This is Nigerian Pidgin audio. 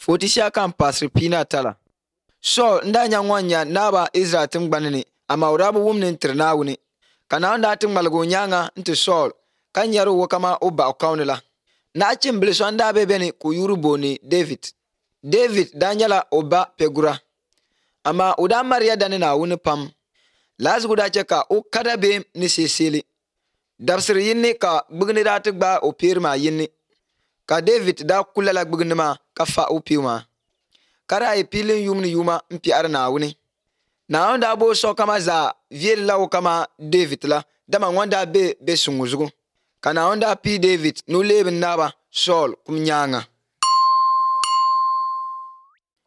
Fotisha kan pasri pina tala. Saul nda nyangwanya naba Israel tingbanini ama urabu wumni ntirnawuni. Kana nda tingbalgo nyanga nti Saul kan yaru wakama uba okaunila. Na chimbliso nda bebeni ku yuruboni David. David danyala uba pegura. Ama uda Maria danina wuni pam. Lazguda cheka u kada be ni sesili. Dabsir yinni ka bugni da tigba u pirma yinni. Ka David da kulala bugni ma ka fa u piuma. Kara e pilin yumni yuma mpi arna wuni. Na onda bo so kama za viel la kama David la dama wanda be sunguzugu. Kana onda pi David no leben naba Saul kum nyanga.